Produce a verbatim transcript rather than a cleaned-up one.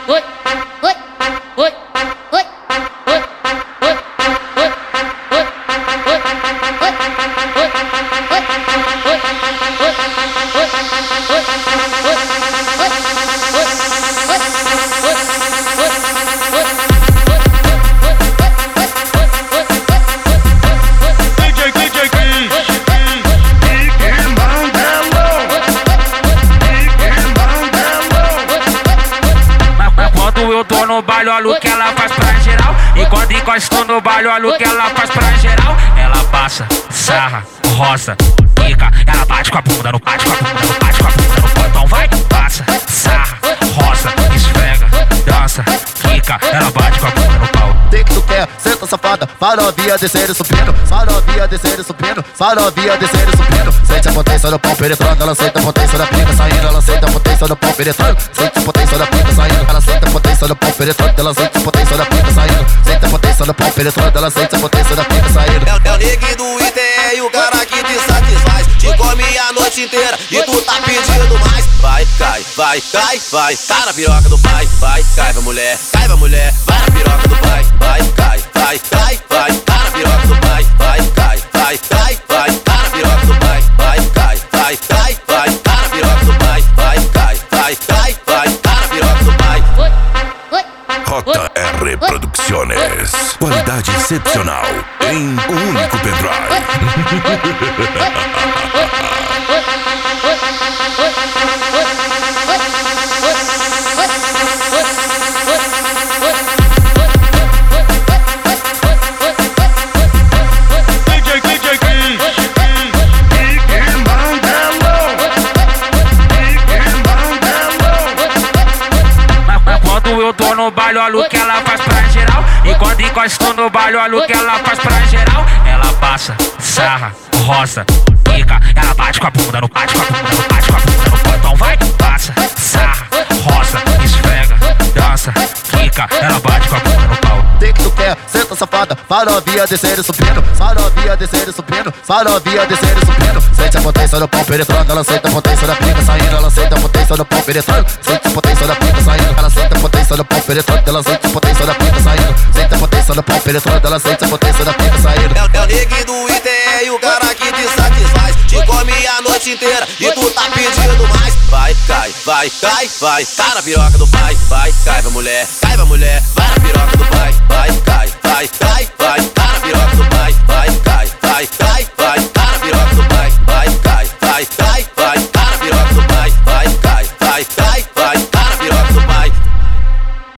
oi, oi, oi, oi, oi, oi, oi, eu tô no baile, olha o que ela faz pra geral. E quando encosto no baile, olha o que ela faz pra geral. Ela passa, sarra, roça, pica. Ela bate com a bunda, no bate com a bunda, no bate com a bunda, no botão. Vai, passa, sarra, roça, esfrega, dança, pica. Ela bate com a bunda no pau. Tem que tu quer, senta safada, farovinha descendo e subindo, farovinha descendo e subindo, farovinha descendo e subindo. Sente a potência do pau penetrando, ela sente a potência da pica saindo, ela sente a potência do pau penetrando, sente a potência da pica saindo, ela sente a potência do pau penetrando, ela sente a potência da pica saindo, sente a potência do pau penetrando, ela sente a potência da pica saindo. É, é o neguinho do Ité e o cara que te satisfaz, te come a noite inteira e tu tá pedindo mais. Vai, cai, vai, cai, vai, cai na piroca do pai, vai, cai, vai mulher, cai, vai mulher, vai na piroca do pai, vai, cai, vai, cai, vai, cai na piroca do pai, vai, cai, vai, cai, vai, cai na piroca do pai, vai, cai, vai, cai, vai, cai na piroca do pai, vai, cai, vai, cai, vai, cai na piroca do pai. J R Producciones, qualidade excepcional em um único pendrive. Eu tô no baile, olha o que ela faz pra geral. E quando encosto no baile, olha o que ela faz pra geral. Ela passa, sarra, roça, pica. Ela bate com a bunda, no bate com a bunda, no bate com a bunda, no botão. Vai, passa, sarra, roça, esfrega, dança, pica. Ela bate com a bunda no pau. Tem que tu quer, senta safada, farovinha descendo e subindo, farovinha descendo e subindo, farovinha descendo e subindo. Sente a potência do pau penetrando, ela sente a potência da pica saindo, ela sente a potência do pau penetrando, sente a potência da pica saindo, ela sente a potência do pau penetrando, ela sente a potência da pica saindo, sente a potência do pau penetrando, ela sente a potência da pica saindo. É, é o neguinho do Ité e o cara que te satisfaz, te come a noite inteira e tu tá pedindo mais. Vai, cai, vai, cai, vai, cai na piroca do pai, vai, cai, vai mulher, cai, vai mulher, vai na piroca do pai, vai, cai, vai, cai, vai, cai na piroca do